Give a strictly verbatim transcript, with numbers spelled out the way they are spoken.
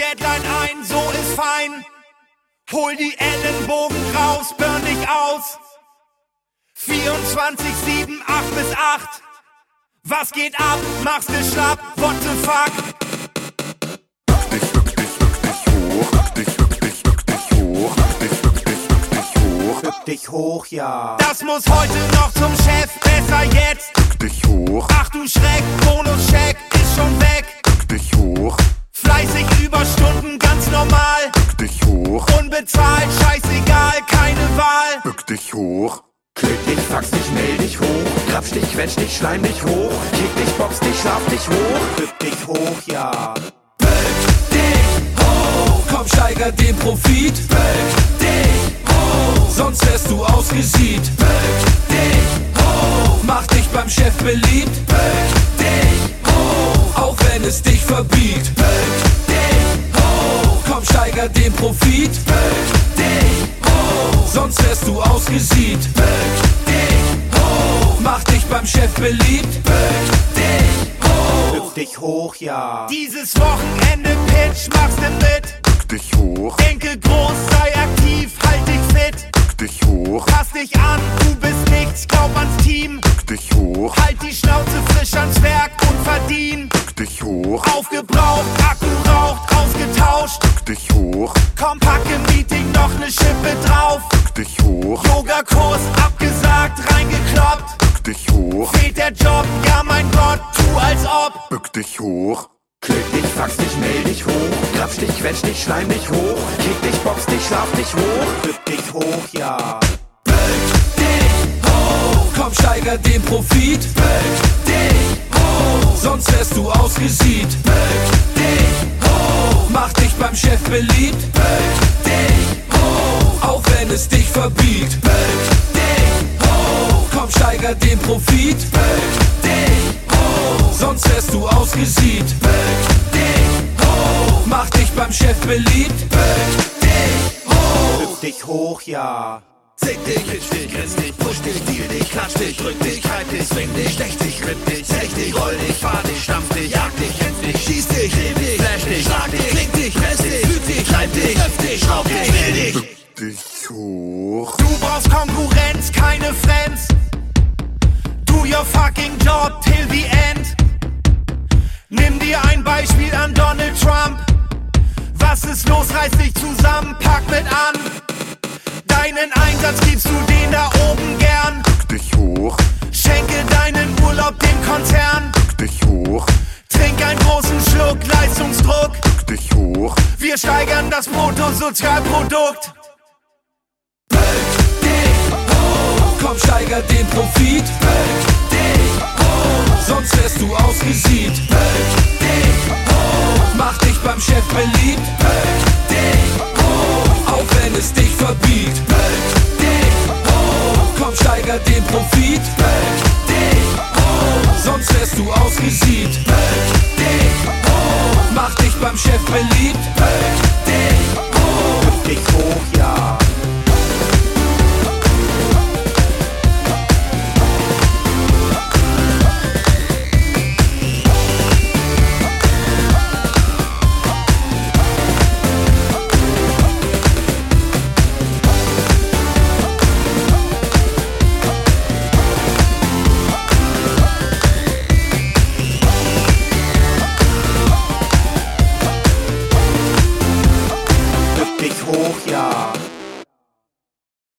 Deadline ein, so ist fein. Hol die Ellenbogen raus, burn dich aus. vierundzwanzig sieben, acht bis acht. Was geht ab? Machst du schlapp? What the fuck? Bück dich, bück dich, bück dich hoch. Bück dich, bück dich, bück dich hoch. Bück dich, bück dich, bück dich hoch. Bück dich hoch, ja. Das muss heute noch zum Chef, besser jetzt. Bück dich hoch. Ach du Schreck, Bonuscheck ist schon weg. Bück dich hoch. Fleißig Überstunden, ganz normal. Bück dich hoch. Unbezahlt, scheißegal, keine Wahl. Bück dich hoch. Klick dich, fax dich, mail dich hoch. Krapsch dich, quetsch dich, schleim dich hoch. Kick dich, box dich, schlaf dich hoch. Bück dich hoch, ja. Bück dich hoch. Komm, steiger den Profit. Bück dich hoch. Sonst wärst du ausgesieht. Bück dich hoch. Mach dich beim Chef beliebt. Bück dich hoch. Auch wenn es dich verbiegt. Bück dich hoch. Komm, steiger den Profit. Bück dich hoch. Sonst wärst du ausgesieht. Bück dich hoch. Mach dich beim Chef beliebt. Bück dich hoch. Bück dich hoch, ja. Dieses Wochenende Pitch, machst du mit? Bück dich hoch. Denke groß, sei aktiv, halt dich fit. Bück dich hoch. Pass dich an, du bist nichts, glaub ans Team. Bück dich hoch. Halt die Schnauze frisch ans Werk und verdien. Bück dich hoch. Aufgebraucht, Akku raucht, ausgetauscht. Bück dich hoch. Komm, pack im Meeting noch ne Schippe drauf. Bück dich hoch. Yogakurs abgesagt, reingekloppt. Bück dich hoch. Fehlt der Job, ja mein Gott, tu als ob. Bück dich hoch. Klick dich, fax dich, mail dich hoch. Krapsch dich, quetsch dich, schleim dich hoch. Kick dich, box dich, schlaf dich hoch. Bück dich hoch, ja. Bück dich hoch. Komm, steiger den Profit. Bück dich hoch. Sonst wärst du ausgesieht. Bück dich hoch. Mach dich beim Chef beliebt. Bück dich hoch. Auch wenn es dich verbiegt. Bück dich hoch. Komm, steiger den Profit. Bück dich hoch. Sonst wärst du ausgesieht. Bück dich hoch. Mach dich beim Chef beliebt. Bück dich hoch. Bück dich hoch, ja. Zick dich, pitch dich, grinst dich, push dich, deal dich, klatsch dich, drück dich, halt dich, swing dich, stech dich, ripp dich, zech dich, roll dich, fahr dich, stampf dich, jag dich, kämpf dich, schieß dich, dreh dich, flash dich, schlag dich, kling dich, press dich, füg dich, treib dich, öff dich, schraub dich, will dich. Bück dich hoch. Du brauchst Konkurrenz, keine Friends. Do your fucking job till the end. Nimm dir ein Beispiel an Donald Trump. Was ist los, reiß dich zusammen, pack mit an. Deinen Einsatz gibst du den da oben gern. Bück dich hoch. Schenke deinen Urlaub dem Konzern. Bück dich hoch. Trink einen großen Schluck Leistungsdruck. Bück dich hoch. Wir steigern das Bruttosozialprodukt. Bück dich hoch. Komm, steiger den Profit. Bück dich hoch. Sonst wärst du ausgesieht. Bück dich hoch. Mach dich beim Chef beliebt. Bück dich hoch. Auch wenn es dich verbiegt. Bück dich hoch. Komm, steiger den Profit. Bück dich hoch. Sonst wärst du ausgesieht. Bück dich hoch. Mach dich beim Chef beliebt. Bück dich hoch. Bück dich hoch, ja. Bück dich hoch, ja.